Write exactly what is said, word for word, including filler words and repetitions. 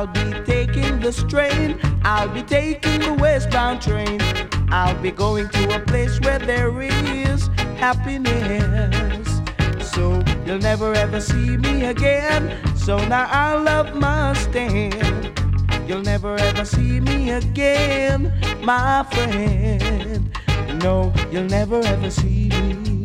I'll be taking the strain. I'll be taking the westbound train. I'll be going to a place where there is happiness. So you'll never ever see me again. So now our love must stand. You'll never ever see me again, my friend. No, you'll never ever see me.